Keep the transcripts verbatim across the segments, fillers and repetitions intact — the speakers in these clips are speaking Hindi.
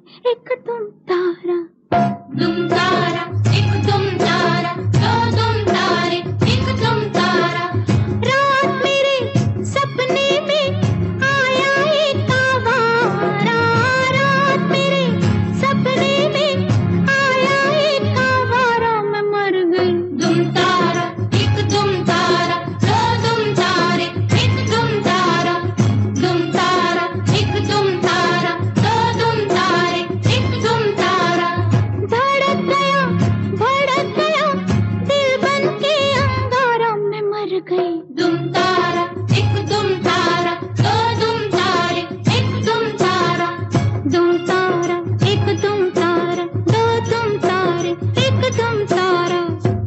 एक तुम तारा, तुम तारा, एक तुम तारा, दो तुम तारे, एक तुम तारा। रात मेरे सपने में आया एक आवारा, रात मेरे सपने में आया एक आवारा, मैं मर गई। तुम तारा, एक तुम तारा, दो तुम तारे, एक तुम तारा। तुम तारा, एक तुम तारा, दो तुम तारे, एक तुम तारा। धड़क गया भड़क गया दिल बन के अंगारा, मैं मर गई। तुम तारा, एक तुम तारा, दो तुम तारे, एक तुम तारा। तुम तारा, एक तुम तारा, दो तुम तारे, एक तुम तारा।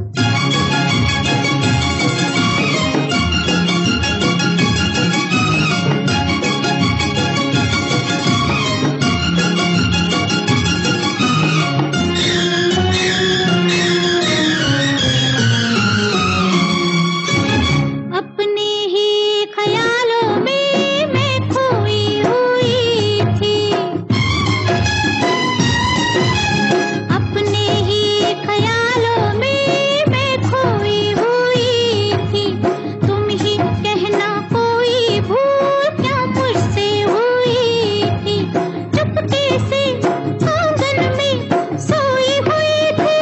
अपने ही ख्यालों में मैं खोई हुई थी, अपने ही ख्यालों में मैं खोई हुई थी। तुम ही कहना कोई भूल क्या मुझसे हुई थी, चुपके से आंगन में सोई हुई थी।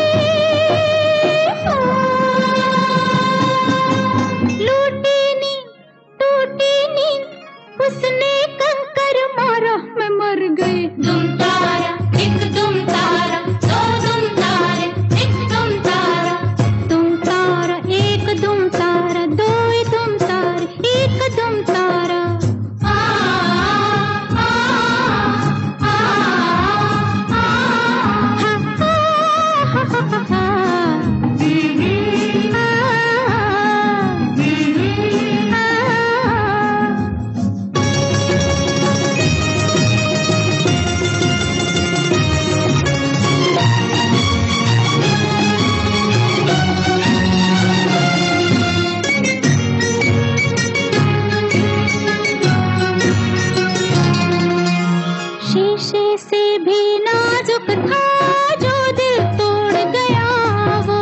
लूटी नींद टूटी नींद उसने कंकर मारा, मैं मर गई। तुम तारा, एक तुम तारा, दो तुम तारे, एक तुम तारा। तुम तारा, एक तुम तारा, दो तुम तारे, एक तुम तारा। आ आ आ आ हा, हा, हा, हा, हा। शीशे से भी नाजुक था जो दिल तोड़ गया वो,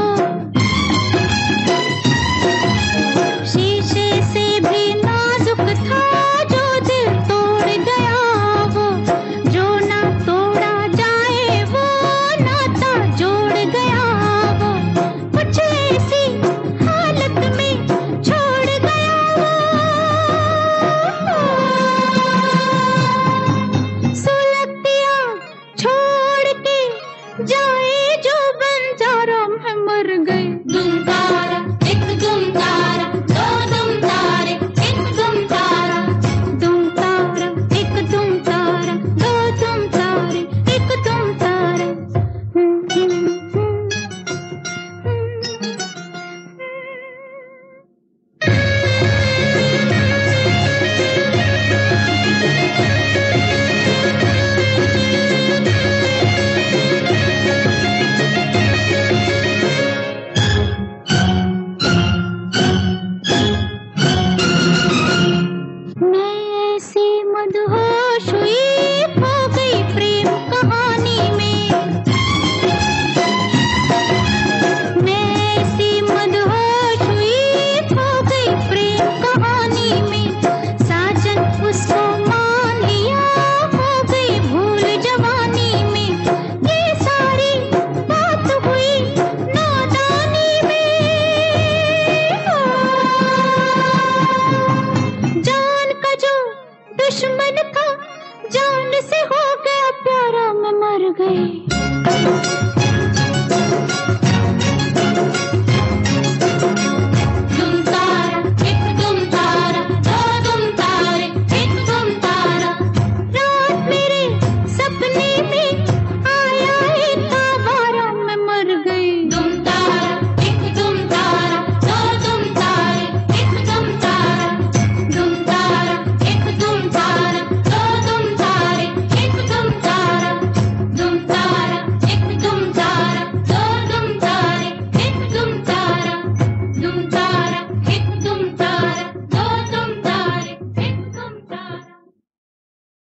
शीशे से भी नाजुक था जो दिल तोड़ गया वो, जो ना तोड़ा जाए वो नाता जोड़ गया वो, कुछ ऐसी हालत में छोड़ गया वो। सुलगतिया छोड़ के जाए जो बंजारा, मैं मर गई। तुम तारा, एक तुम तारा, दो तुम तारे, एक तुम तारा। तुम तारा, एक तुम तारा, दो तुम तारे, एक तुम तारा। हम्म, हम्म, मैं ऐसी मदहोश हुई खो गई प्रेम कहानी में, मैं ऐसी मदहोश हुई खो गई प्रेम कहानी में। साजन उसको मान लिया हो गई भूल जवानी में, ये सारी बात हुई नादानी में। जान का जो दुश्मन था जान से हो गया प्यारा, मैं मर गई।